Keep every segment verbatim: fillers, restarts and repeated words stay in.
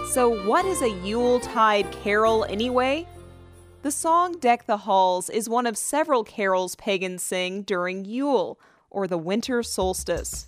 So what is a Yuletide carol anyway? The song Deck the Halls is one of several carols pagans sing during Yule, or the winter solstice.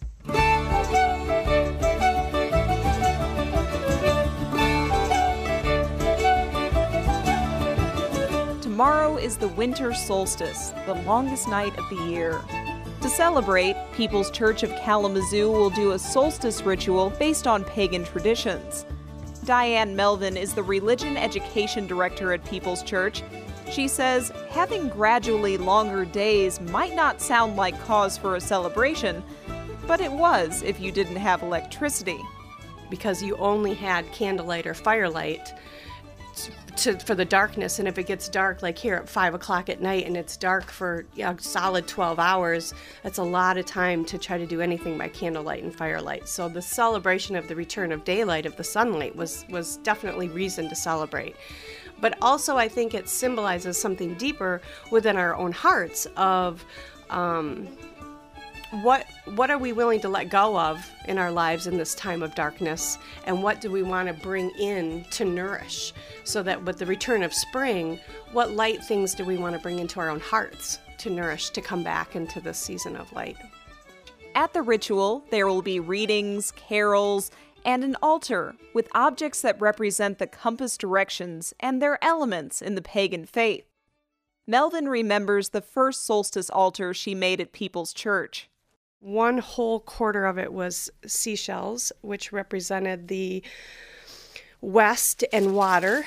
Tomorrow is the winter solstice, the longest night of the year. To celebrate, People's Church of Kalamazoo will do a solstice ritual based on pagan traditions. Diane Melvin is the Religion Education Director at People's Church. She says having gradually longer days might not sound like cause for a celebration, but it was if you didn't have electricity. Because you only had candlelight or firelight to, for the darkness, and if it gets dark like here at five o'clock at night and it's dark for you know, solid twelve hours, that's a lot of time to try to do anything by candlelight and firelight. So the celebration of the return of daylight, of the sunlight, was was definitely reason to celebrate. But also I think it symbolizes something deeper within our own hearts of um, what what are we willing to let go of in our lives in this time of darkness, and what do we want to bring in to nourish, so that with the return of spring, what light things do we want to bring into our own hearts to nourish, to come back into this season of light. At the ritual, there will be readings, carols, and an altar with objects that represent the compass directions and their elements in the pagan faith. Melvin remembers the first solstice altar she made at People's Church. One whole quarter of it was seashells, which represented the west and water.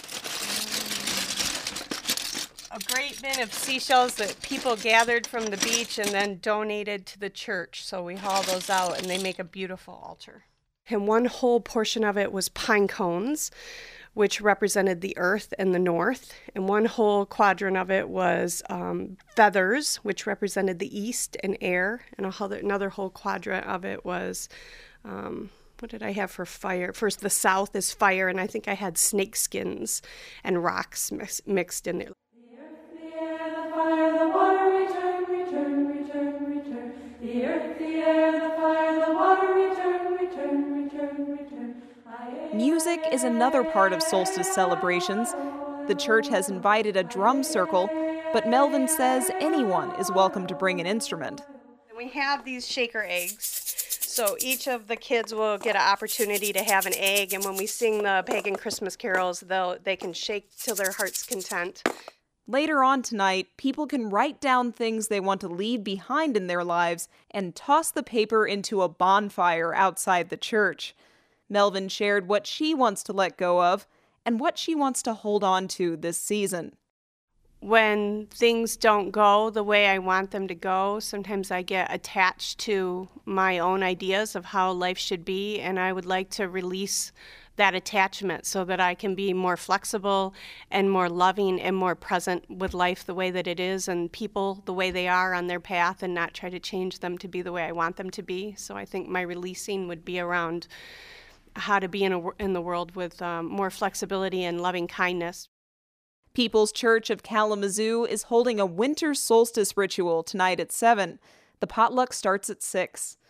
A great bin of seashells that people gathered from the beach and then donated to the church. So we haul those out and they make a beautiful altar. And one whole portion of it was pine cones, which represented the earth and the north. And one whole quadrant of it was um, feathers, which represented the east and air. And another whole quadrant of it was, um, what did I have for fire? First, the south is fire, and I think I had snake skins and rocks mix, mixed in there. The earth, the air, the fire, the water, return, return, return, return. The earth, the air, the fire, the water, return, return, return, return. Music is another part of solstice celebrations. The church has invited a drum circle, but Melvin says anyone is welcome to bring an instrument. We have these shaker eggs, so each of the kids will get an opportunity to have an egg, and when we sing the pagan Christmas carols, they'll, they can shake till their heart's content. Later on tonight, people can write down things they want to leave behind in their lives and toss the paper into a bonfire outside the church. Melvin shared what she wants to let go of and what she wants to hold on to this season. When things don't go the way I want them to go, sometimes I get attached to my own ideas of how life should be, and I would like to release that attachment so that I can be more flexible and more loving and more present with life the way that it is, and people the way they are on their path, and not try to change them to be the way I want them to be. So I think my releasing would be around how to be in, a, in the world with um, more flexibility and loving kindness. People's Church of Kalamazoo is holding a winter solstice ritual tonight at seven. The potluck starts at six.